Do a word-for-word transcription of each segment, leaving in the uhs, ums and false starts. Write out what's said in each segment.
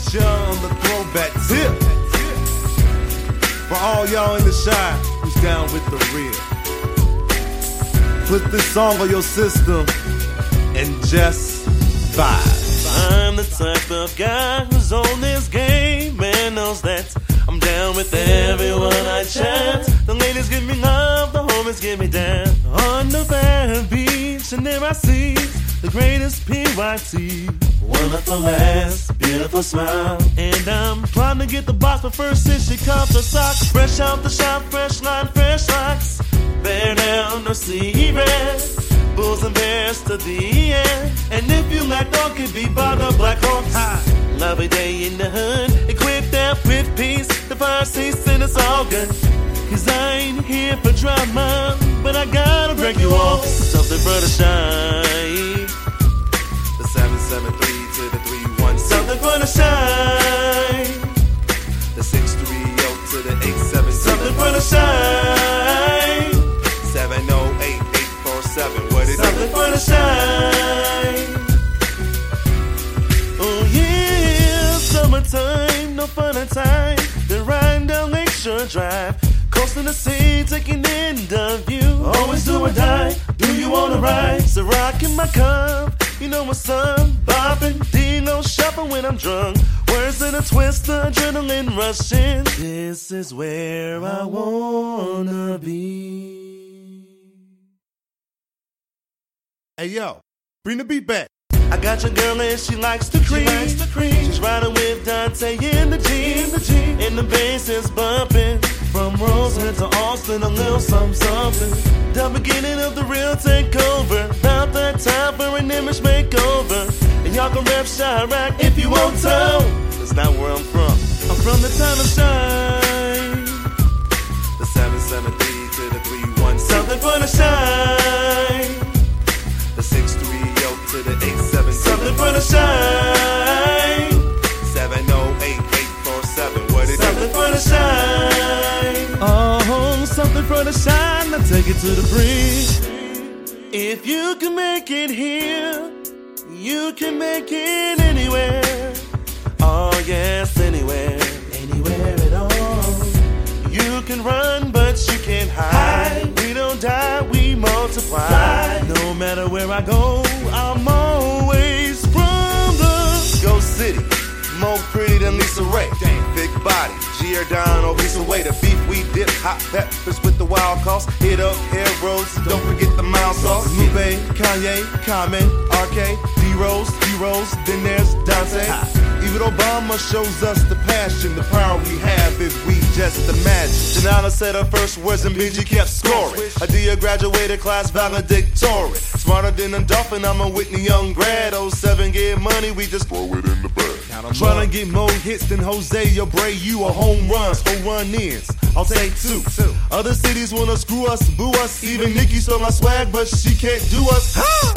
y'all on the throwback tip. For all y'all in the shy who's down with the real, put this song on your system and just vibe. I'm the type of guy who's on this game and knows that I'm down with everyone I chat. The ladies give me love, the homies give me down. On the bad beach, and there I see the greatest P Y T. One of the last, beautiful smile. And I'm trying to get the box, but first since she comes her socks. Fresh out the shop, fresh line, fresh locks. Bear down, no sea red. Bulls and bears to the end. And if you like donkey, be by the Black Hawks. Lovely day in the hood, equipped up with peace. The fire seats and it's all good. Cause I ain't here for drama, but I gotta break you off. Something for the shine. The seven seven three to the three one six. Something for the shine. The six three zero to the eight seven. Something for the shine. seven oh eight eight four seven. What is it? Something for the shine. Oh yeah, summertime, no funner time than riding down Lakeshore Drive, coasting the sea, taking in the view. Always do or die. Do you wanna ride? So rockin' my cup, you know what's up. Boppin', Dino shuffle when I'm drunk. Words in a twist, adrenaline rushing. This is where I wanna be. Hey yo, bring the beat back. I got your girl and she likes the cream. She likes the cream. She's riding with Dante in the Jeep. In the Jeep. And the bass is bumping. From Rosehead to Austin, a little something, something. The beginning of the real takeover. About that time for an image makeover. And y'all can rep Chirac if you want to. That's not where I'm from. I'm from the town of Shine. The seven seven three to the three one six. Something for the shine. The six three zero to the eight seven. Something for the shine. seven oh eight eight four seven. What is it? Something for the shine. Oh, something for the shine. Now take it to the breeze. If you can make it here, you can make it anywhere. Oh yes, anywhere, anywhere at all. You can run, but you can't hide. We don't die, we multiply. Fly. No matter where I go, I'm always from the Go City, more pretty than Lisa Ray. Damn. Big body, Giordano, Lisa Way. The beef we dip, hot peppers with the wild cost. Hit up hair roads, don't forget the mild sauce. Lupe, Kanye, Common, R K, D-Rose, D-Rose, then there's Dante. Ha. Even Obama shows us the passion, the power we have if we just imagine. Janana said her first words and B G kept scoring. Adia graduated class valedictorian. Smarter than a dolphin, I'm a Whitney Young grad. oh seven get money, we just throw it in the bag. Trying to get more hits than Jose or Bray, you a home runs, home run ins. I'll take two. Other cities wanna screw us, boo us. Even Nikki stole my swag, but she can't do us.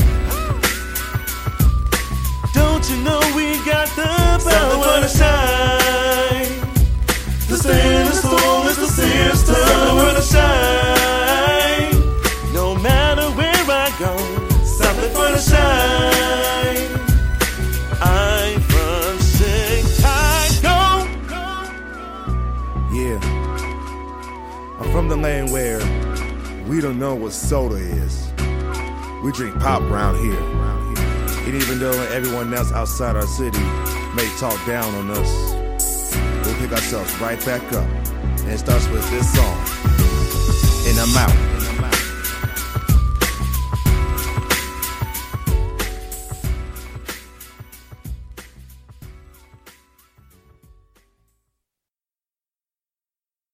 Don't you know we got the power? Something for the shine. The stainless soul is the serious time. Something for the shine. No matter where I go, something for the shine. I'm from Chicago. Yeah, I'm from the land where we don't know what soda is. We drink pop around here. And even though everyone else outside our city may talk down on us, we'll pick ourselves right back up. And it starts with this song. And I'm out.